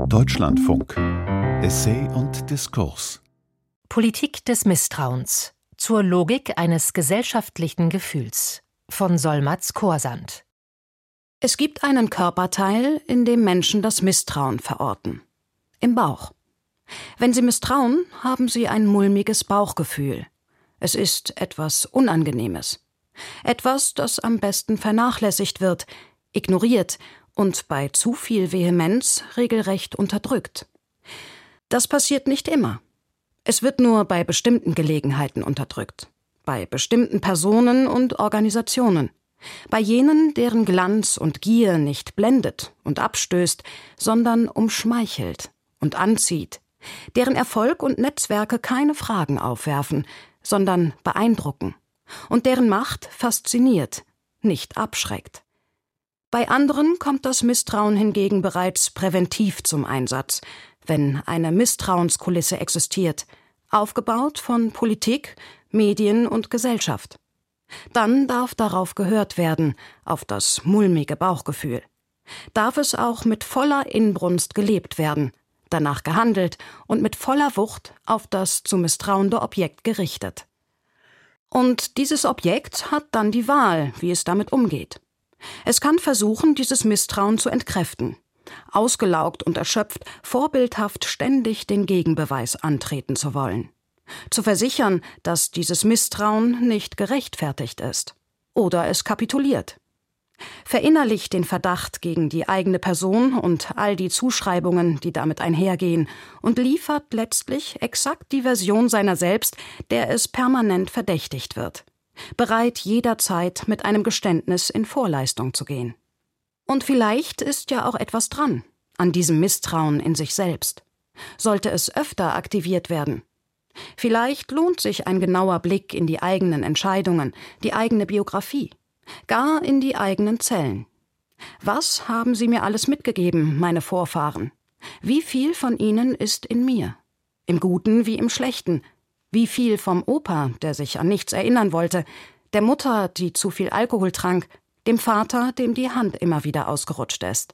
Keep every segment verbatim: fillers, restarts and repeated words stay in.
Deutschlandfunk. Essay und Diskurs. Politik des Misstrauens. Zur Logik eines gesellschaftlichen Gefühls. Von Solmaz Korsand. Es gibt einen Körperteil, in dem Menschen das Misstrauen verorten. Im Bauch. Wenn sie misstrauen, haben sie ein mulmiges Bauchgefühl. Es ist etwas Unangenehmes. Etwas, das am besten vernachlässigt wird, ignoriert und bei zu viel Vehemenz regelrecht unterdrückt. Das passiert nicht immer. Es wird nur bei bestimmten Gelegenheiten unterdrückt. Bei bestimmten Personen und Organisationen. Bei jenen, deren Glanz und Gier nicht blendet und abstößt, sondern umschmeichelt und anzieht. Deren Erfolg und Netzwerke keine Fragen aufwerfen, sondern beeindrucken. Und deren Macht fasziniert, nicht abschreckt. Bei anderen kommt das Misstrauen hingegen bereits präventiv zum Einsatz, wenn eine Misstrauenskulisse existiert, aufgebaut von Politik, Medien und Gesellschaft. Dann darf darauf gehört werden, auf das mulmige Bauchgefühl. Darf es auch mit voller Inbrunst gelebt werden, danach gehandelt und mit voller Wucht auf das zu misstrauende Objekt gerichtet. Und dieses Objekt hat dann die Wahl, wie es damit umgeht. Es kann versuchen, dieses Misstrauen zu entkräften. Ausgelaugt und erschöpft, vorbildhaft ständig den Gegenbeweis antreten zu wollen. Zu versichern, dass dieses Misstrauen nicht gerechtfertigt ist. Oder es kapituliert. Verinnerlicht den Verdacht gegen die eigene Person und all die Zuschreibungen, die damit einhergehen, und liefert letztlich exakt die Version seiner selbst, der es permanent verdächtigt wird. Bereit, jederzeit mit einem Geständnis in Vorleistung zu gehen. Und vielleicht ist ja auch etwas dran, an diesem Misstrauen in sich selbst. Sollte es öfter aktiviert werden? Vielleicht lohnt sich ein genauer Blick in die eigenen Entscheidungen, die eigene Biografie, gar in die eigenen Zellen. Was haben sie mir alles mitgegeben, meine Vorfahren? Wie viel von ihnen ist in mir? Im Guten wie im Schlechten? Wie viel vom Opa, der sich an nichts erinnern wollte, der Mutter, die zu viel Alkohol trank, dem Vater, dem die Hand immer wieder ausgerutscht ist?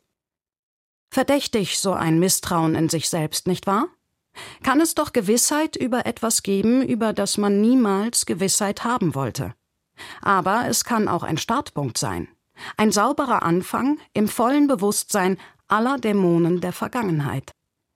Verdächtig so ein Misstrauen in sich selbst, nicht wahr? Kann es doch Gewissheit über etwas geben, über das man niemals Gewissheit haben wollte. Aber es kann auch ein Startpunkt sein. Ein sauberer Anfang im vollen Bewusstsein aller Dämonen der Vergangenheit.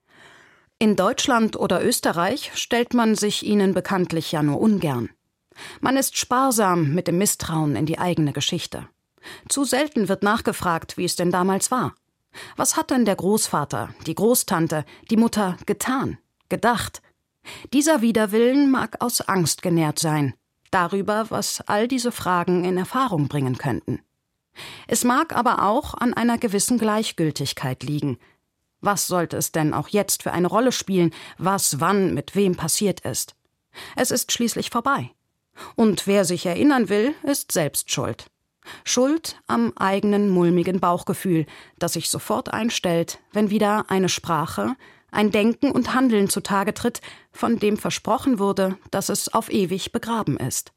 In Deutschland oder Österreich stellt man sich ihnen bekanntlich ja nur ungern. Man ist sparsam mit dem Misstrauen in die eigene Geschichte. Zu selten wird nachgefragt, wie es denn damals war. Was hat denn der Großvater, die Großtante, die Mutter getan, gedacht? Dieser Widerwillen mag aus Angst genährt sein, darüber, was all diese Fragen in Erfahrung bringen könnten. Es mag aber auch an einer gewissen Gleichgültigkeit liegen. Was sollte es denn auch jetzt für eine Rolle spielen, was wann mit wem passiert ist? Es ist schließlich vorbei. Und wer sich erinnern will, ist selbst schuld. Schuld am eigenen mulmigen Bauchgefühl, das sich sofort einstellt, wenn wieder eine Sprache, ein Denken und Handeln zutage tritt, von dem versprochen wurde, dass es auf ewig begraben ist.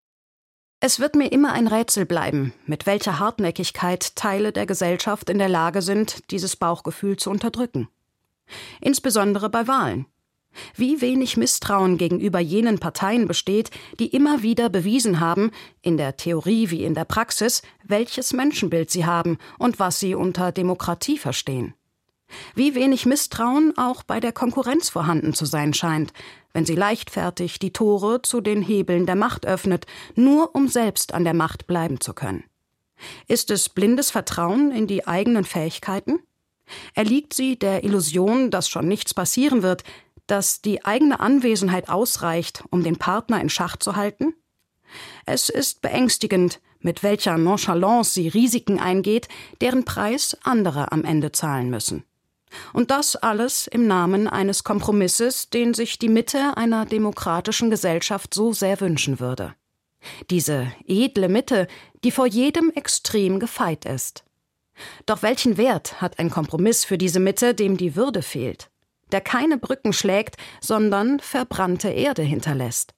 Es wird mir immer ein Rätsel bleiben, mit welcher Hartnäckigkeit Teile der Gesellschaft in der Lage sind, dieses Bauchgefühl zu unterdrücken. Insbesondere bei Wahlen. Wie wenig Misstrauen gegenüber jenen Parteien besteht, die immer wieder bewiesen haben, in der Theorie wie in der Praxis, welches Menschenbild sie haben und was sie unter Demokratie verstehen. Wie wenig Misstrauen auch bei der Konkurrenz vorhanden zu sein scheint, wenn sie leichtfertig die Tore zu den Hebeln der Macht öffnet, nur um selbst an der Macht bleiben zu können. Ist es blindes Vertrauen in die eigenen Fähigkeiten? Erliegt sie der Illusion, dass schon nichts passieren wird, dass die eigene Anwesenheit ausreicht, um den Partner in Schach zu halten? Es ist beängstigend, mit welcher Nonchalance sie Risiken eingeht, deren Preis andere am Ende zahlen müssen. Und das alles im Namen eines Kompromisses, den sich die Mitte einer demokratischen Gesellschaft so sehr wünschen würde. Diese edle Mitte, die vor jedem Extrem gefeit ist. Doch welchen Wert hat ein Kompromiss für diese Mitte, dem die Würde fehlt, der keine Brücken schlägt, sondern verbrannte Erde hinterlässt?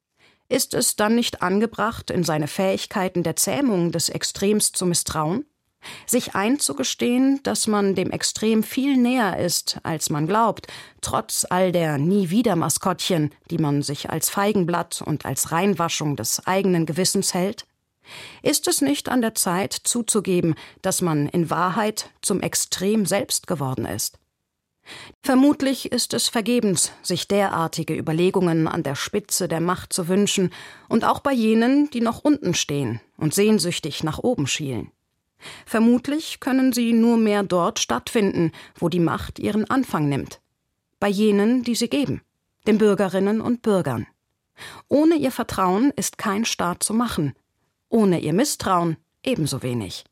Ist es dann nicht angebracht, in seine Fähigkeiten der Zähmung des Extrems zu misstrauen? Sich einzugestehen, dass man dem Extrem viel näher ist, als man glaubt, trotz all der Nie-wieder-Maskottchen, die man sich als Feigenblatt und als Reinwaschung des eigenen Gewissens hält? Ist es nicht an der Zeit zuzugeben, dass man in Wahrheit zum Extrem selbst geworden ist? Vermutlich ist es vergebens, sich derartige Überlegungen an der Spitze der Macht zu wünschen, und auch bei jenen, die noch unten stehen und sehnsüchtig nach oben schielen. Vermutlich können sie nur mehr dort stattfinden, wo die Macht ihren Anfang nimmt. Bei jenen, die sie geben, den Bürgerinnen und Bürgern. Ohne ihr Vertrauen ist kein Staat zu machen. Ohne ihr Misstrauen ebenso wenig.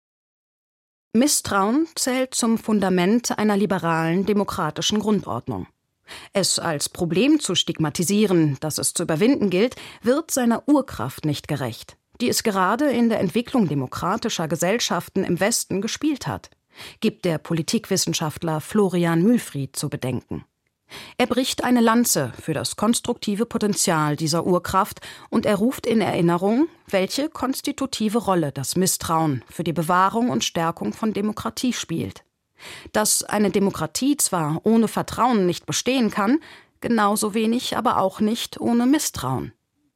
Misstrauen zählt zum Fundament einer liberalen, demokratischen Grundordnung. Es als Problem zu stigmatisieren, das es zu überwinden gilt, wird seiner Urkraft nicht gerecht, die es gerade in der Entwicklung demokratischer Gesellschaften im Westen gespielt hat, gibt der Politikwissenschaftler Florian Mühlfried zu bedenken. Er bricht eine Lanze für das konstruktive Potenzial dieser Urkraft und er ruft in Erinnerung, welche konstitutive Rolle das Misstrauen für die Bewahrung und Stärkung von Demokratie spielt. Dass eine Demokratie zwar ohne Vertrauen nicht bestehen kann, genauso wenig aber auch nicht ohne Misstrauen.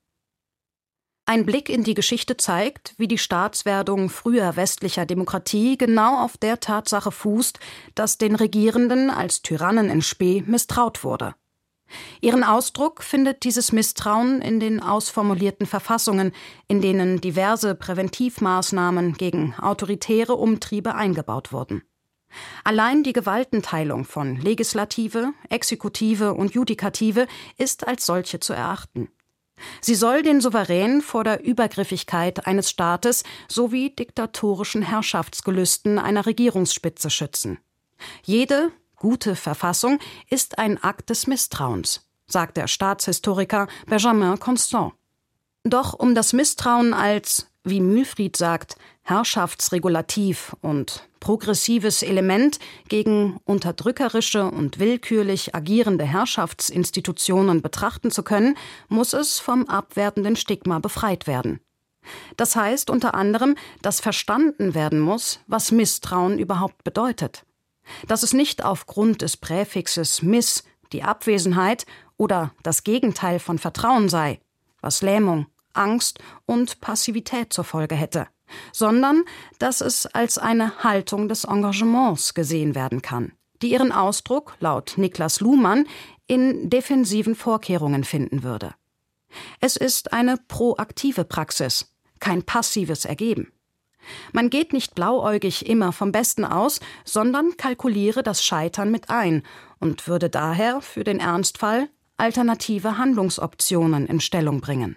Ein Blick in die Geschichte zeigt, wie die Staatswerdung früher westlicher Demokratie genau auf der Tatsache fußt, dass den Regierenden als Tyrannen in spe misstraut wurde. Ihren Ausdruck findet dieses Misstrauen in den ausformulierten Verfassungen, in denen diverse Präventivmaßnahmen gegen autoritäre Umtriebe eingebaut wurden. Allein die Gewaltenteilung von Legislative, Exekutive und Judikative ist als solche zu erachten. Sie soll den Souverän vor der Übergriffigkeit eines Staates sowie diktatorischen Herrschaftsgelüsten einer Regierungsspitze schützen. Jede gute Verfassung ist ein Akt des Misstrauens, sagt der Staatshistoriker Benjamin Constant. Doch um das Misstrauen als, wie Mühlfried sagt, herrschaftsregulativ und progressives Element gegen unterdrückerische und willkürlich agierende Herrschaftsinstitutionen betrachten zu können, muss es vom abwertenden Stigma befreit werden. Das heißt unter anderem, dass verstanden werden muss, was Misstrauen überhaupt bedeutet. Dass es nicht aufgrund des Präfixes miss, die Abwesenheit, oder das Gegenteil von Vertrauen sei, was Lähmung, Angst und Passivität zur Folge hätte, sondern dass es als eine Haltung des Engagements gesehen werden kann, die ihren Ausdruck, laut Niklas Luhmann, in defensiven Vorkehrungen finden würde. Es ist eine proaktive Praxis, kein passives Ergeben. Man geht nicht blauäugig immer vom Besten aus, sondern kalkuliere das Scheitern mit ein und würde daher für den Ernstfall alternative Handlungsoptionen in Stellung bringen.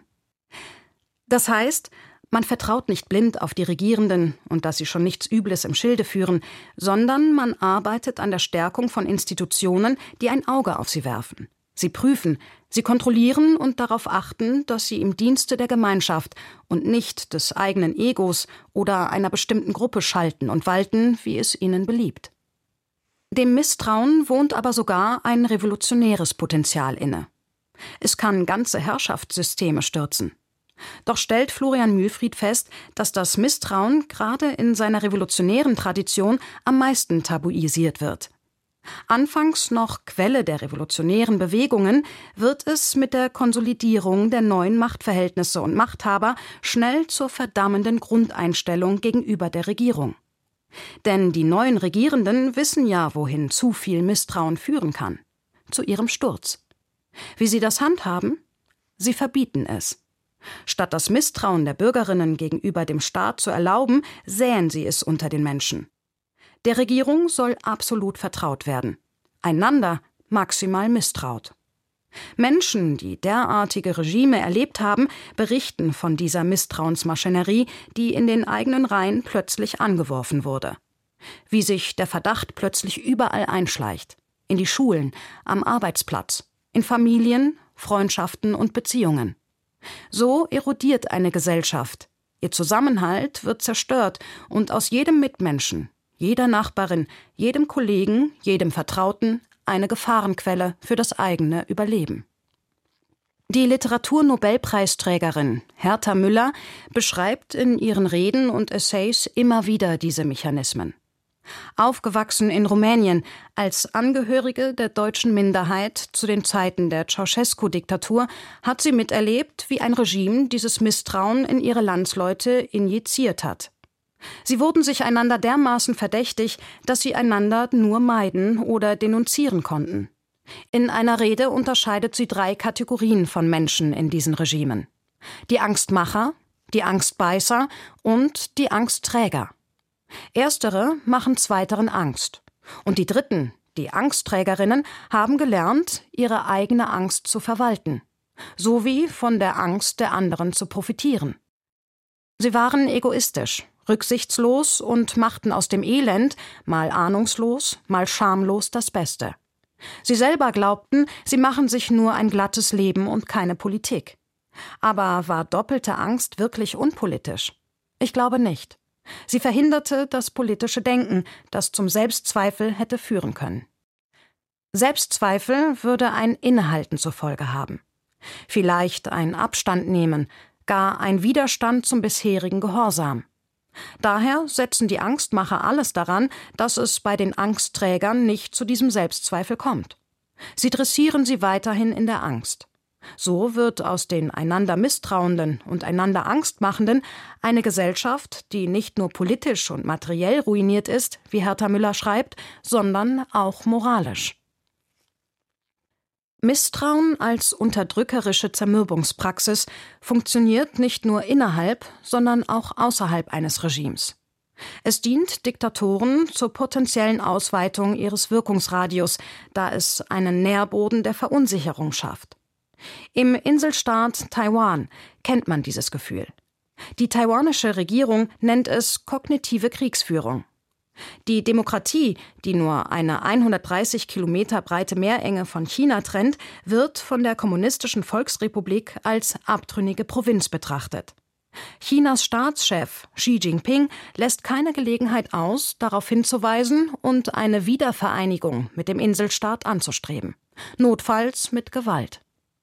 Das heißt, man vertraut nicht blind auf die Regierenden und dass sie schon nichts Übles im Schilde führen, sondern man arbeitet an der Stärkung von Institutionen, die ein Auge auf sie werfen. Sie prüfen, sie kontrollieren und darauf achten, dass sie im Dienste der Gemeinschaft und nicht des eigenen Egos oder einer bestimmten Gruppe schalten und walten, wie es ihnen beliebt. Dem Misstrauen wohnt aber sogar ein revolutionäres Potenzial inne. Es kann ganze Herrschaftssysteme stürzen. Doch stellt Florian Mühlfried fest, dass das Misstrauen gerade in seiner revolutionären Tradition am meisten tabuisiert wird. Anfangs noch Quelle der revolutionären Bewegungen, wird es mit der Konsolidierung der neuen Machtverhältnisse und Machthaber schnell zur verdammenden Grundeinstellung gegenüber der Regierung. Denn die neuen Regierenden wissen ja, wohin zu viel Misstrauen führen kann: zu ihrem Sturz. Wie sie das handhaben? Sie verbieten es. Statt das Misstrauen der Bürgerinnen gegenüber dem Staat zu erlauben, säen sie es unter den Menschen. Der Regierung soll absolut vertraut werden, einander maximal misstraut. Menschen, die derartige Regime erlebt haben, berichten von dieser Misstrauensmaschinerie, die in den eigenen Reihen plötzlich angeworfen wurde. Wie sich der Verdacht plötzlich überall einschleicht: in die Schulen, am Arbeitsplatz, in Familien, Freundschaften und Beziehungen. So erodiert eine Gesellschaft. Ihr Zusammenhalt wird zerstört und aus jedem Mitmenschen, jeder Nachbarin, jedem Kollegen, jedem Vertrauten eine Gefahrenquelle für das eigene Überleben. Die Literaturnobelpreisträgerin Herta Müller beschreibt in ihren Reden und Essays immer wieder diese Mechanismen. Aufgewachsen in Rumänien als Angehörige der deutschen Minderheit zu den Zeiten der Ceausescu-Diktatur hat sie miterlebt, wie ein Regime dieses Misstrauen in ihre Landsleute injiziert hat. Sie wurden sich einander dermaßen verdächtig, dass sie einander nur meiden oder denunzieren konnten. In einer Rede unterscheidet sie drei Kategorien von Menschen in diesen Regimen: die Angstmacher, die Angstbeißer und die Angstträger. Erstere machen Zweiteren Angst. Und die Dritten, die Angstträgerinnen, haben gelernt, ihre eigene Angst zu verwalten, sowie von der Angst der anderen zu profitieren. Sie waren egoistisch, rücksichtslos und machten aus dem Elend, mal ahnungslos, mal schamlos, das Beste. Sie selber glaubten, sie machen sich nur ein glattes Leben und keine Politik. Aber war doppelte Angst wirklich unpolitisch? Ich glaube nicht. Sie verhinderte das politische Denken, das zum Selbstzweifel hätte führen können. Selbstzweifel würde ein Innehalten zur Folge haben. Vielleicht ein Abstand nehmen, gar ein Widerstand zum bisherigen Gehorsam. Daher setzen die Angstmacher alles daran, dass es bei den Angstträgern nicht zu diesem Selbstzweifel kommt. Sie dressieren sie weiterhin in der Angst. So wird aus den einander Misstrauenden und einander Angstmachenden eine Gesellschaft, die nicht nur politisch und materiell ruiniert ist, wie Herta Müller schreibt, sondern auch moralisch. Misstrauen als unterdrückerische Zermürbungspraxis funktioniert nicht nur innerhalb, sondern auch außerhalb eines Regimes. Es dient Diktatoren zur potenziellen Ausweitung ihres Wirkungsradius, da es einen Nährboden der Verunsicherung schafft. Im Inselstaat Taiwan kennt man dieses Gefühl. Die taiwanische Regierung nennt es kognitive Kriegsführung. Die Demokratie, die nur eine hundertdreißig Kilometer breite Meerenge von China trennt, wird von der Kommunistischen Volksrepublik als abtrünnige Provinz betrachtet. Chinas Staatschef Xi Jinping lässt keine Gelegenheit aus, darauf hinzuweisen und eine Wiedervereinigung mit dem Inselstaat anzustreben, notfalls mit Gewalt.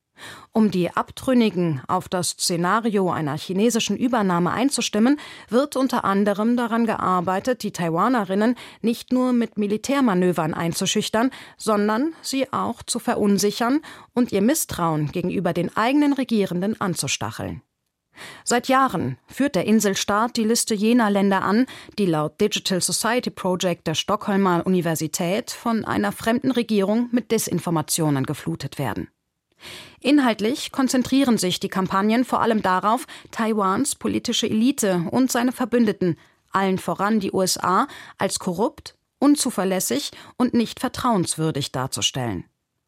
Um die Abtrünnigen auf das Szenario einer chinesischen Übernahme einzustimmen, wird unter anderem daran gearbeitet, die Taiwanerinnen nicht nur mit Militärmanövern einzuschüchtern, sondern sie auch zu verunsichern und ihr Misstrauen gegenüber den eigenen Regierenden anzustacheln. Seit Jahren führt der Inselstaat die Liste jener Länder an, die laut Digital Society Project der Stockholmer Universität von einer fremden Regierung mit Desinformationen geflutet werden. Inhaltlich konzentrieren sich die Kampagnen vor allem darauf, Taiwans politische Elite und seine Verbündeten, allen voran die U S A, als korrupt, unzuverlässig und nicht vertrauenswürdig darzustellen.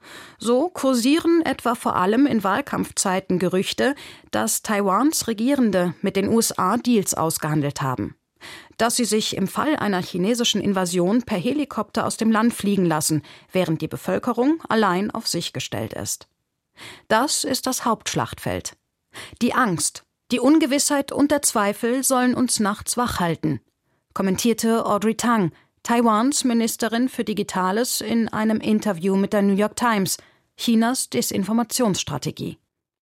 So kursieren etwa vor allem in Wahlkampfzeiten Gerüchte, dass Taiwans Regierende mit den U S A Deals ausgehandelt haben, dass sie sich im Fall einer chinesischen Invasion per Helikopter aus dem Land fliegen lassen, während die Bevölkerung allein auf sich gestellt ist. Das ist das Hauptschlachtfeld. Die Angst, die Ungewissheit und der Zweifel sollen uns nachts wach halten, kommentierte Audrey Tang, Taiwans Ministerin für Digitales, in einem Interview mit der New York Times, Chinas Desinformationsstrategie.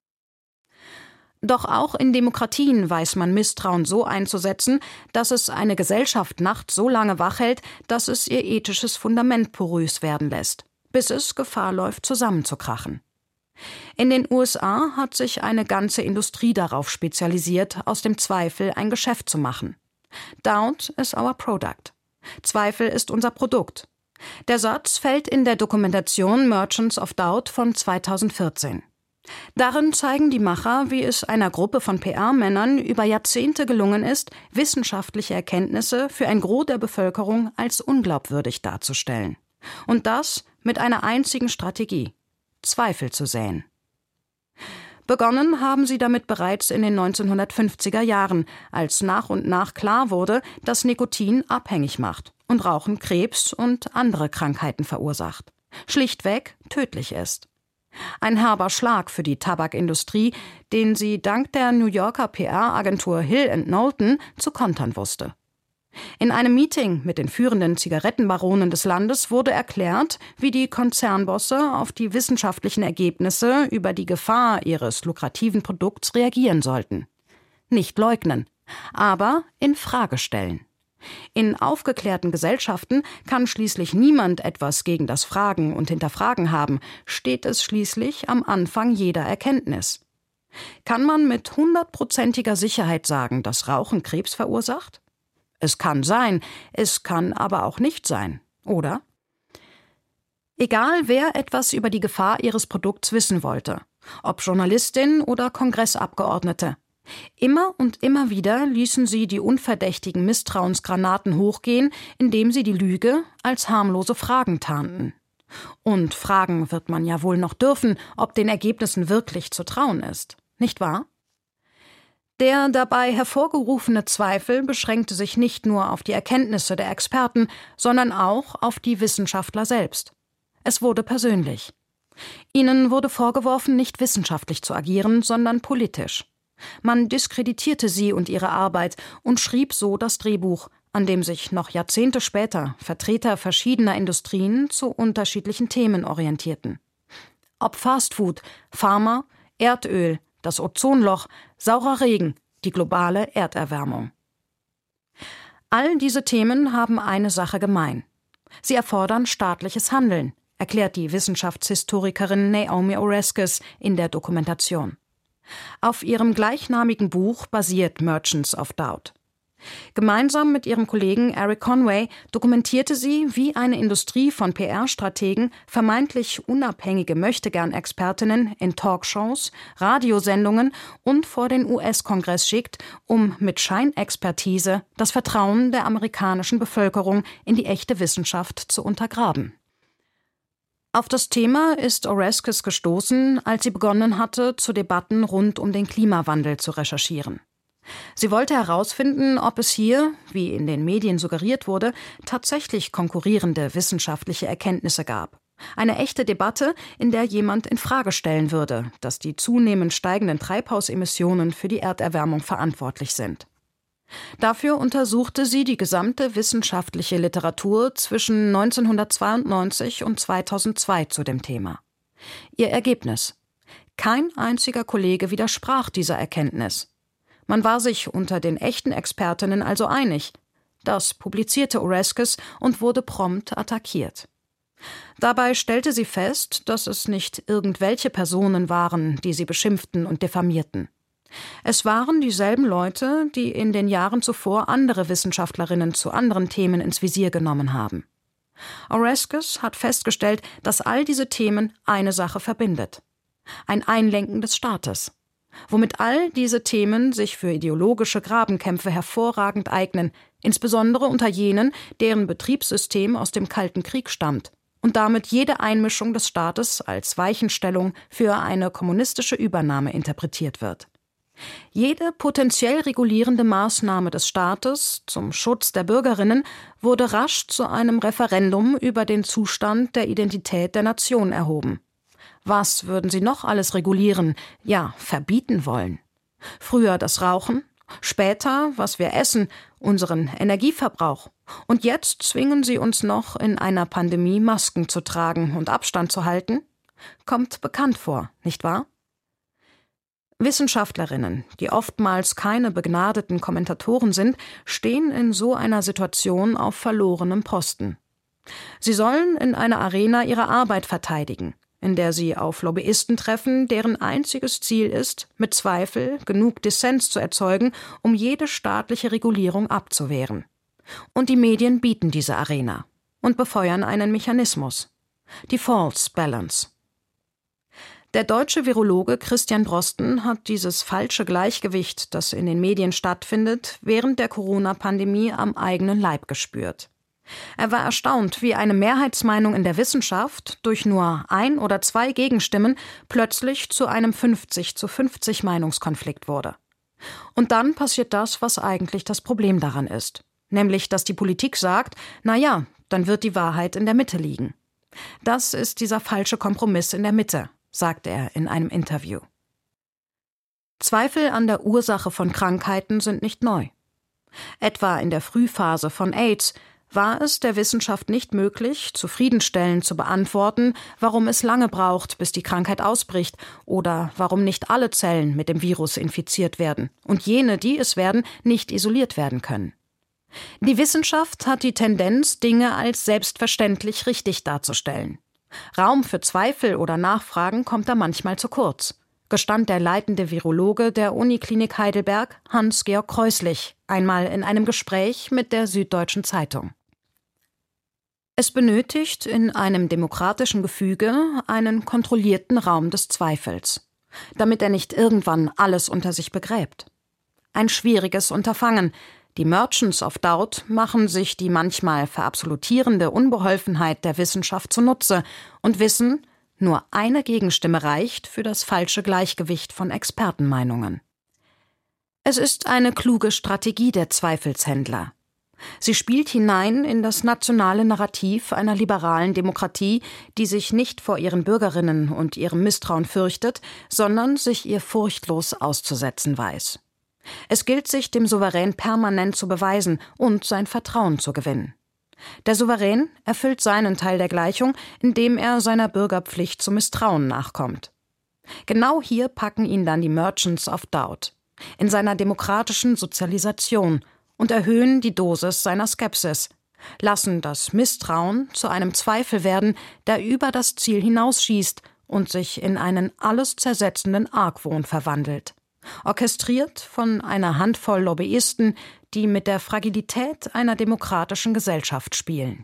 Doch auch in Demokratien weiß man Misstrauen so einzusetzen, dass es eine Gesellschaft nachts so lange wach hält, dass es ihr ethisches Fundament porös werden lässt, bis es Gefahr läuft, zusammenzukrachen. In den U S A hat sich eine ganze Industrie darauf spezialisiert, aus dem Zweifel ein Geschäft zu machen. Doubt is our product. Zweifel ist unser Produkt. Der Satz fällt in der Dokumentation Merchants of Doubt von zweitausendvierzehn. Darin zeigen die Macher, wie es einer Gruppe von P R-Männern über Jahrzehnte gelungen ist, wissenschaftliche Erkenntnisse für ein Gros der Bevölkerung als unglaubwürdig darzustellen. Und das mit einer einzigen Strategie: Zweifel zu säen. Begonnen haben sie damit bereits in den neunzehnhundertfünfziger Jahren, als nach und nach klar wurde, dass Nikotin abhängig macht und Rauchen Krebs und andere Krankheiten verursacht, schlichtweg tödlich ist. Ein herber Schlag für die Tabakindustrie, den sie dank der New Yorker P R-Agentur Hill and Knowlton zu kontern wusste. In einem Meeting mit den führenden Zigarettenbaronen des Landes wurde erklärt, wie die Konzernbosse auf die wissenschaftlichen Ergebnisse über die Gefahr ihres lukrativen Produkts reagieren sollten. Nicht leugnen, aber in Frage stellen. In aufgeklärten Gesellschaften kann schließlich niemand etwas gegen das Fragen und Hinterfragen haben, steht es schließlich am Anfang jeder Erkenntnis. Kann man mit hundertprozentiger Sicherheit sagen, dass Rauchen Krebs verursacht? Es kann sein, es kann aber auch nicht sein, oder? Egal, wer etwas über die Gefahr ihres Produkts wissen wollte, ob Journalistin oder Kongressabgeordnete, immer und immer wieder ließen sie die unverdächtigen Misstrauensgranaten hochgehen, indem sie die Lüge als harmlose Fragen tarnten. Und fragen wird man ja wohl noch dürfen, ob den Ergebnissen wirklich zu trauen ist, nicht wahr? Der dabei hervorgerufene Zweifel beschränkte sich nicht nur auf die Erkenntnisse der Experten, sondern auch auf die Wissenschaftler selbst. Es wurde persönlich. Ihnen wurde vorgeworfen, nicht wissenschaftlich zu agieren, sondern politisch. Man diskreditierte sie und ihre Arbeit und schrieb so das Drehbuch, an dem sich noch Jahrzehnte später Vertreter verschiedener Industrien zu unterschiedlichen Themen orientierten. Ob Fastfood, Pharma, Erdöl, das Ozonloch, saurer Regen, die globale Erderwärmung. All diese Themen haben eine Sache gemein. Sie erfordern staatliches Handeln, erklärt die Wissenschaftshistorikerin Naomi Oreskes in der Dokumentation. Auf ihrem gleichnamigen Buch basiert Merchants of Doubt. Gemeinsam mit ihrem Kollegen Eric Conway dokumentierte sie, wie eine Industrie von P R-Strategen vermeintlich unabhängige Möchtegern-Expertinnen in Talkshows, Radiosendungen und vor den U S-Kongress schickt, um mit Scheinexpertise das Vertrauen der amerikanischen Bevölkerung in die echte Wissenschaft zu untergraben. Auf das Thema ist Oreskes gestoßen, als sie begonnen hatte, zu Debatten rund um den Klimawandel zu recherchieren. Sie wollte herausfinden, ob es hier, wie in den Medien suggeriert wurde, tatsächlich konkurrierende wissenschaftliche Erkenntnisse gab. Eine echte Debatte, in der jemand in Frage stellen würde, dass die zunehmend steigenden Treibhausemissionen für die Erderwärmung verantwortlich sind. Dafür untersuchte sie die gesamte wissenschaftliche Literatur zwischen neunzehnhundertzweiundneunzig und zweitausendzwei zu dem Thema. Ihr Ergebnis: Kein einziger Kollege widersprach dieser Erkenntnis. Man war sich unter den echten Expertinnen also einig. Das publizierte Oreskes und wurde prompt attackiert. Dabei stellte sie fest, dass es nicht irgendwelche Personen waren, die sie beschimpften und diffamierten. Es waren dieselben Leute, die in den Jahren zuvor andere Wissenschaftlerinnen zu anderen Themen ins Visier genommen haben. Oreskes hat festgestellt, dass all diese Themen eine Sache verbindet: ein Einlenken des Staates. Womit all diese Themen sich für ideologische Grabenkämpfe hervorragend eignen, insbesondere unter jenen, deren Betriebssystem aus dem Kalten Krieg stammt und damit jede Einmischung des Staates als Weichenstellung für eine kommunistische Übernahme interpretiert wird. Jede potenziell regulierende Maßnahme des Staates zum Schutz der Bürgerinnen wurde rasch zu einem Referendum über den Zustand der Identität der Nation erhoben. Was würden sie noch alles regulieren, ja, verbieten wollen? Früher das Rauchen, später, was wir essen, unseren Energieverbrauch. Und jetzt zwingen sie uns noch, in einer Pandemie Masken zu tragen und Abstand zu halten? Kommt bekannt vor, nicht wahr? Wissenschaftlerinnen, die oftmals keine begnadeten Kommentatoren sind, stehen in so einer Situation auf verlorenem Posten. Sie sollen in einer Arena ihre Arbeit verteidigen, in der sie auf Lobbyisten treffen, deren einziges Ziel ist, mit Zweifel genug Dissens zu erzeugen, um jede staatliche Regulierung abzuwehren. Und die Medien bieten diese Arena und befeuern einen Mechanismus: die False Balance. Der deutsche Virologe Christian Drosten hat dieses falsche Gleichgewicht, das in den Medien stattfindet, während der Corona-Pandemie am eigenen Leib gespürt. Er war erstaunt, wie eine Mehrheitsmeinung in der Wissenschaft durch nur ein oder zwei Gegenstimmen plötzlich zu einem fünfzig zu fünfzig Meinungskonflikt wurde. Und dann passiert das, was eigentlich das Problem daran ist. Nämlich, dass die Politik sagt, na ja, dann wird die Wahrheit in der Mitte liegen. Das ist dieser falsche Kompromiss in der Mitte, sagte er in einem Interview. Zweifel an der Ursache von Krankheiten sind nicht neu. Etwa in der Frühphase von AIDS war es der Wissenschaft nicht möglich, zufriedenstellend zu beantworten, warum es lange braucht, bis die Krankheit ausbricht oder warum nicht alle Zellen mit dem Virus infiziert werden und jene, die es werden, nicht isoliert werden können. Die Wissenschaft hat die Tendenz, Dinge als selbstverständlich richtig darzustellen. Raum für Zweifel oder Nachfragen kommt da manchmal zu kurz, gestand der leitende Virologe der Uniklinik Heidelberg, Hans-Georg Kreuslich, einmal in einem Gespräch mit der Süddeutschen Zeitung. Es benötigt in einem demokratischen Gefüge einen kontrollierten Raum des Zweifels, damit er nicht irgendwann alles unter sich begräbt. Ein schwieriges Unterfangen. Die Merchants of Doubt machen sich die manchmal verabsolutierende Unbeholfenheit der Wissenschaft zunutze und wissen, nur eine Gegenstimme reicht für das falsche Gleichgewicht von Expertenmeinungen. Es ist eine kluge Strategie der Zweifelshändler. Sie spielt hinein in das nationale Narrativ einer liberalen Demokratie, die sich nicht vor ihren Bürgerinnen und ihrem Misstrauen fürchtet, sondern sich ihr furchtlos auszusetzen weiß. Es gilt, sich dem Souverän permanent zu beweisen und sein Vertrauen zu gewinnen. Der Souverän erfüllt seinen Teil der Gleichung, indem er seiner Bürgerpflicht zu misstrauen nachkommt. Genau hier packen ihn dann die Merchants of Doubt, in seiner demokratischen Sozialisation, und erhöhen die Dosis seiner Skepsis, lassen das Misstrauen zu einem Zweifel werden, der über das Ziel hinausschießt und sich in einen alles zersetzenden Argwohn verwandelt. Orchestriert von einer Handvoll Lobbyisten, die mit der Fragilität einer demokratischen Gesellschaft spielen.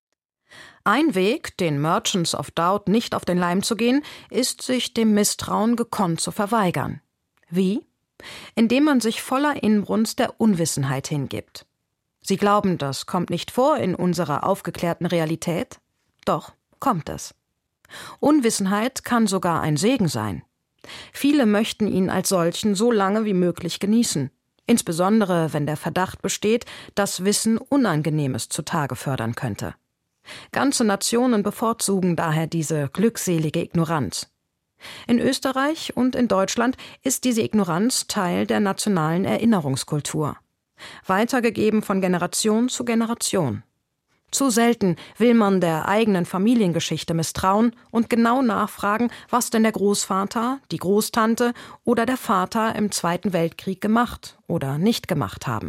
Ein Weg, den Merchants of Doubt nicht auf den Leim zu gehen, ist, sich dem Misstrauen gekonnt zu verweigern. Wie? Indem man sich voller Inbrunst der Unwissenheit hingibt. Sie glauben, das kommt nicht vor in unserer aufgeklärten Realität? Doch, kommt es. Unwissenheit kann sogar ein Segen sein. Viele möchten ihn als solchen so lange wie möglich genießen, insbesondere wenn der Verdacht besteht, dass Wissen Unangenehmes zutage fördern könnte. Ganze Nationen bevorzugen daher diese glückselige Ignoranz. In Österreich und in Deutschland ist diese Ignoranz Teil der nationalen Erinnerungskultur, weitergegeben von Generation zu Generation. Zu selten will man der eigenen Familiengeschichte misstrauen und genau nachfragen, was denn der Großvater, die Großtante oder der Vater im Zweiten Weltkrieg gemacht oder nicht gemacht haben.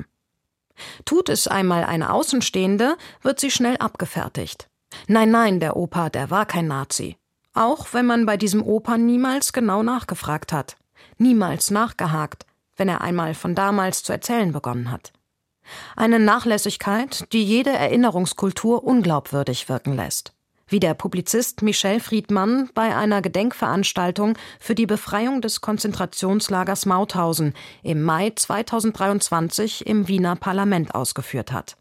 Tut es einmal eine Außenstehende, wird sie schnell abgefertigt. Nein, nein, der Opa, der war kein Nazi. Auch wenn man bei diesem Opa niemals genau nachgefragt hat, niemals nachgehakt, wenn er einmal von damals zu erzählen begonnen hat. Eine Nachlässigkeit, die jede Erinnerungskultur unglaubwürdig wirken lässt. Wie der Publizist Michel Friedmann bei einer Gedenkveranstaltung für die Befreiung des Konzentrationslagers Mauthausen im Mai zweitausenddreiundzwanzig im Wiener Parlament ausgeführt hat.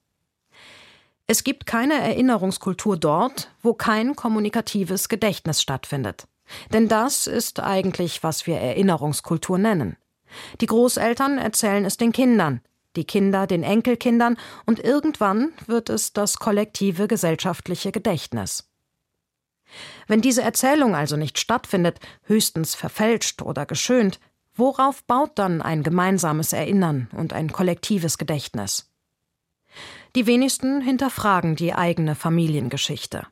Es gibt keine Erinnerungskultur dort, wo kein kommunikatives Gedächtnis stattfindet. Denn das ist eigentlich, was wir Erinnerungskultur nennen. Die Großeltern erzählen es den Kindern, die Kinder den Enkelkindern und irgendwann wird es das kollektive gesellschaftliche Gedächtnis. Wenn diese Erzählung also nicht stattfindet, höchstens verfälscht oder geschönt, worauf baut dann ein gemeinsames Erinnern und ein kollektives Gedächtnis? Die wenigsten hinterfragen die eigene Familiengeschichte.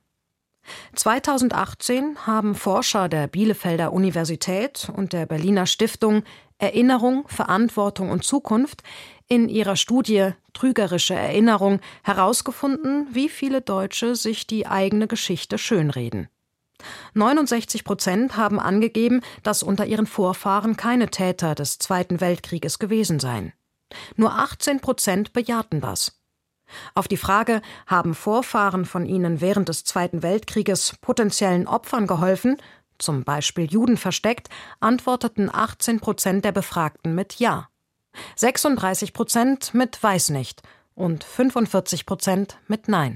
zweitausendachtzehn haben Forscher der Bielefelder Universität und der Berliner Stiftung Erinnerung, Verantwortung und Zukunft in ihrer Studie Trügerische Erinnerung herausgefunden, wie viele Deutsche sich die eigene Geschichte schönreden. neunundsechzig Prozent haben angegeben, dass unter ihren Vorfahren keine Täter des Zweiten Weltkrieges gewesen seien. Nur achtzehn Prozent bejahten das. Auf die Frage, haben Vorfahren von ihnen während des Zweiten Weltkrieges potenziellen Opfern geholfen, zum Beispiel Juden versteckt, antworteten achtzehn Prozent der Befragten mit Ja, sechsunddreißig Prozent mit Weiß nicht und fünfundvierzig Prozent mit Nein.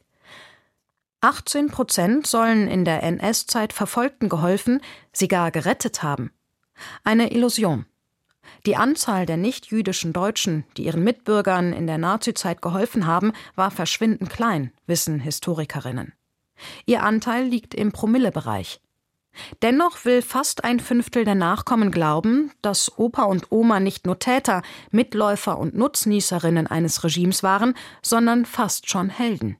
achtzehn Prozent sollen in der N S-Zeit Verfolgten geholfen, sie gar gerettet haben. Eine Illusion. Die Anzahl der nicht-jüdischen Deutschen, die ihren Mitbürgern in der Nazizeit geholfen haben, war verschwindend klein, wissen Historikerinnen. Ihr Anteil liegt im Promillebereich. Dennoch will fast ein Fünftel der Nachkommen glauben, dass Opa und Oma nicht nur Täter, Mitläufer und Nutznießerinnen eines Regimes waren, sondern fast schon Helden.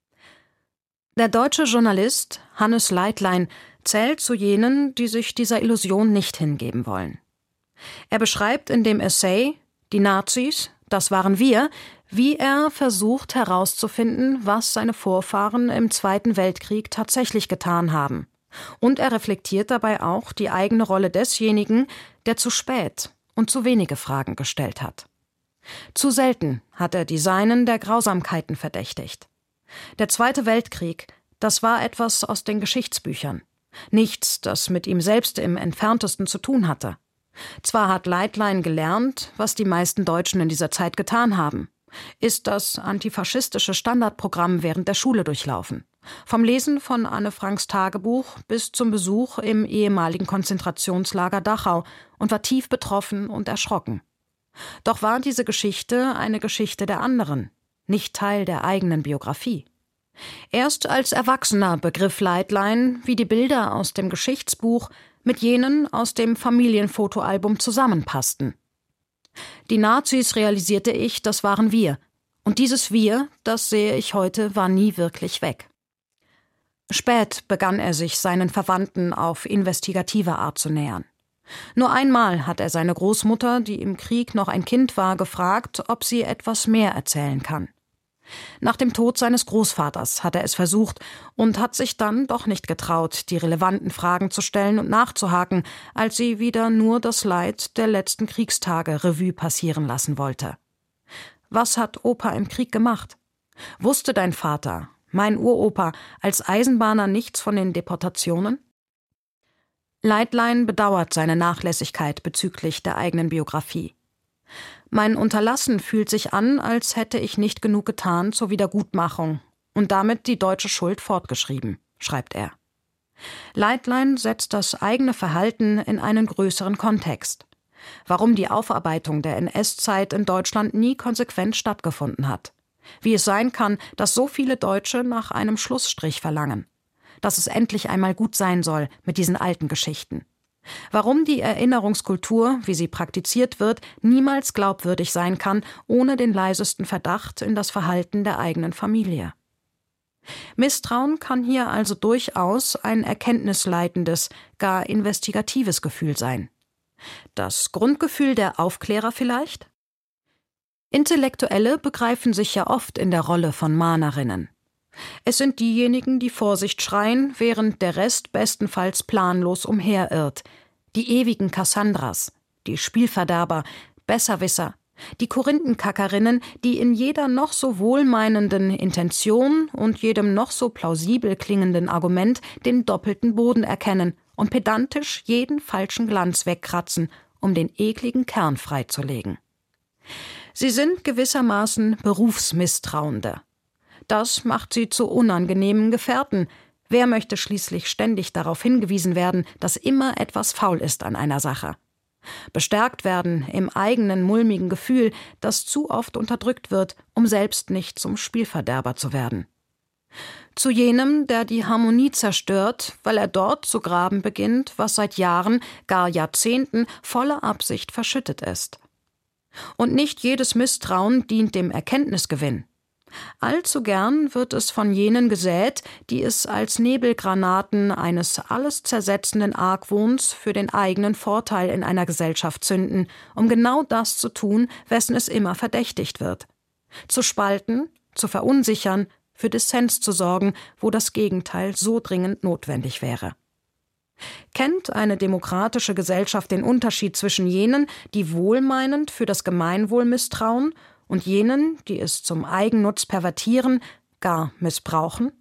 Der deutsche Journalist Hannes Leitlein zählt zu jenen, die sich dieser Illusion nicht hingeben wollen. Er beschreibt in dem Essay »Die Nazis, das waren wir«, wie er versucht herauszufinden, was seine Vorfahren im Zweiten Weltkrieg tatsächlich getan haben. Und er reflektiert dabei auch die eigene Rolle desjenigen, der zu spät und zu wenige Fragen gestellt hat. Zu selten hat er die Seinen der Grausamkeiten verdächtigt. Der Zweite Weltkrieg, das war etwas aus den Geschichtsbüchern. Nichts, das mit ihm selbst im Entferntesten zu tun hatte. Zwar hat Leitlein gelernt, was die meisten Deutschen in dieser Zeit getan haben, ist das antifaschistische Standardprogramm während der Schule durchlaufen. Vom Lesen von Anne Franks Tagebuch bis zum Besuch im ehemaligen Konzentrationslager Dachau und war tief betroffen und erschrocken. Doch war diese Geschichte eine Geschichte der anderen, nicht Teil der eigenen Biografie. Erst als Erwachsener begriff Leitlein, wie die Bilder aus dem Geschichtsbuch mit jenen aus dem Familienfotoalbum zusammenpassten. Die Nazis, realisierte ich, das waren wir. Und dieses Wir, das sehe ich heute, war nie wirklich weg. Spät begann er sich seinen Verwandten auf investigative Art zu nähern. Nur einmal hat er seine Großmutter, die im Krieg noch ein Kind war, gefragt, ob sie etwas mehr erzählen kann. Nach dem Tod seines Großvaters hat er es versucht und hat sich dann doch nicht getraut, die relevanten Fragen zu stellen und nachzuhaken, als sie wieder nur das Leid der letzten Kriegstage Revue passieren lassen wollte. Was hat Opa im Krieg gemacht? Wusste dein Vater, mein Uropa, als Eisenbahner nichts von den Deportationen? Leitlein bedauert seine Nachlässigkeit bezüglich der eigenen Biografie. Mein Unterlassen fühlt sich an, als hätte ich nicht genug getan zur Wiedergutmachung und damit die deutsche Schuld fortgeschrieben, schreibt er. Leitlein setzt das eigene Verhalten in einen größeren Kontext. Warum die Aufarbeitung der N S-Zeit in Deutschland nie konsequent stattgefunden hat. Wie es sein kann, dass so viele Deutsche nach einem Schlussstrich verlangen. Dass es endlich einmal gut sein soll mit diesen alten Geschichten. Warum die Erinnerungskultur, wie sie praktiziert wird, niemals glaubwürdig sein kann, ohne den leisesten Verdacht in das Verhalten der eigenen Familie. Misstrauen kann hier also durchaus ein erkenntnisleitendes, gar investigatives Gefühl sein. Das Grundgefühl der Aufklärer vielleicht? Intellektuelle begreifen sich ja oft in der Rolle von Mahnerinnen. Es sind diejenigen, die Vorsicht schreien, während der Rest bestenfalls planlos umherirrt. Die ewigen Kassandras, die Spielverderber, Besserwisser, die Korinthenkackerinnen, die in jeder noch so wohlmeinenden Intention und jedem noch so plausibel klingenden Argument den doppelten Boden erkennen und pedantisch jeden falschen Glanz wegkratzen, um den ekligen Kern freizulegen. Sie sind gewissermaßen Berufsmisstrauende. Das macht sie zu unangenehmen Gefährten. Wer möchte schließlich ständig darauf hingewiesen werden, dass immer etwas faul ist an einer Sache? Bestärkt werden im eigenen mulmigen Gefühl, das zu oft unterdrückt wird, um selbst nicht zum Spielverderber zu werden. Zu jenem, der die Harmonie zerstört, weil er dort zu graben beginnt, was seit Jahren, gar Jahrzehnten voller Absicht verschüttet ist. Und nicht jedes Misstrauen dient dem Erkenntnisgewinn. Allzu gern wird es von jenen gesät, die es als Nebelgranaten eines alles zersetzenden Argwohns für den eigenen Vorteil in einer Gesellschaft zünden, um genau das zu tun, wessen es immer verdächtigt wird. Zu spalten, zu verunsichern, für Dissens zu sorgen, wo das Gegenteil so dringend notwendig wäre. Kennt eine demokratische Gesellschaft den Unterschied zwischen jenen, die wohlmeinend für das Gemeinwohl misstrauen, und jenen, die es zum Eigennutz pervertieren, gar missbrauchen?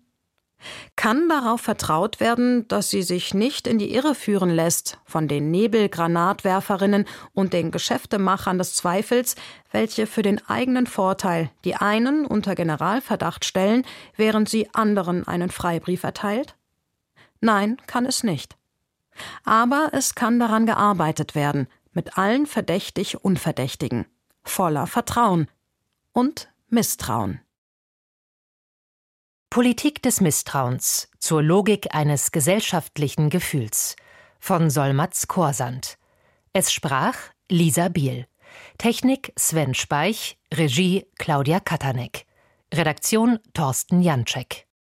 Kann darauf vertraut werden, dass sie sich nicht in die Irre führen lässt von den Nebelgranatwerferinnen und den Geschäftemachern des Zweifels, welche für den eigenen Vorteil die einen unter Generalverdacht stellen, während sie anderen einen Freibrief erteilt? Nein, kann es nicht. Aber es kann daran gearbeitet werden, mit allen verdächtig Unverdächtigen, voller Vertrauen und Misstrauen. Politik des Misstrauens zur Logik eines gesellschaftlichen Gefühls von Solmaz Korsand. Es sprach Lisa Biel. Technik Sven Speich, Regie Claudia Katanek. Redaktion Thorsten Janczek.